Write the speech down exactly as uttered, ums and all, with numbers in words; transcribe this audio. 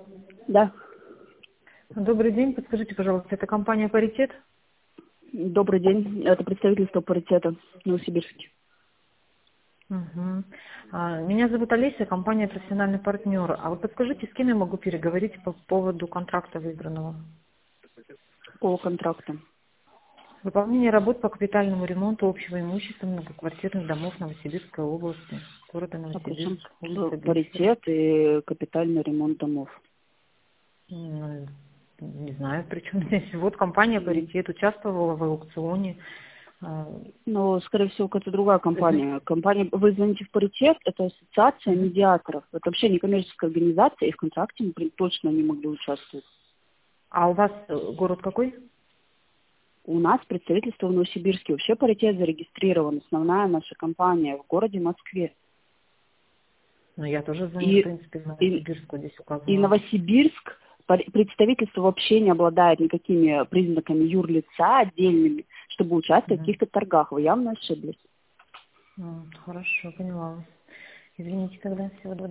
Да. Добрый день. Подскажите, пожалуйста, это компания «Паритет»? Добрый день. Это представительство паритета в Новосибирске. Угу. А, Меня зовут Олеся, компания «Профессиональный партнер». А вы подскажите, с кем я могу переговорить по поводу контракта выбранного? Какого контракта? Выполнение работ по капитальному ремонту общего имущества многоквартирных домов Новосибирской области, города А причем Новосибирск, улица Бельская. паритет и капитальный ремонт домов? Ну, Не знаю, причем здесь. Вот компания «Паритет» участвовала в аукционе. А, Ну, скорее всего, какая-то другая зна- компания. Компания, вы звоните в паритет, это ассоциация Мгм. медиаторов. Это вообще не коммерческая организация, и в контракте мы при- точно не могли участвовать. А у вас э, город какой? У нас представительство в Новосибирске. Вообще паритет зарегистрирован. Основная наша компания в городе Москве. Ну, я тоже звоню, в И, принципе, в и, Новосибирску, здесь и указано. Новосибирск, пар- представительство вообще не обладает никакими признаками юрлица отдельными, чтобы участвовать в Мгм. каких-то торгах. Вы явно ошиблись. М, Хорошо, поняла. Извините тогда, всего доброго.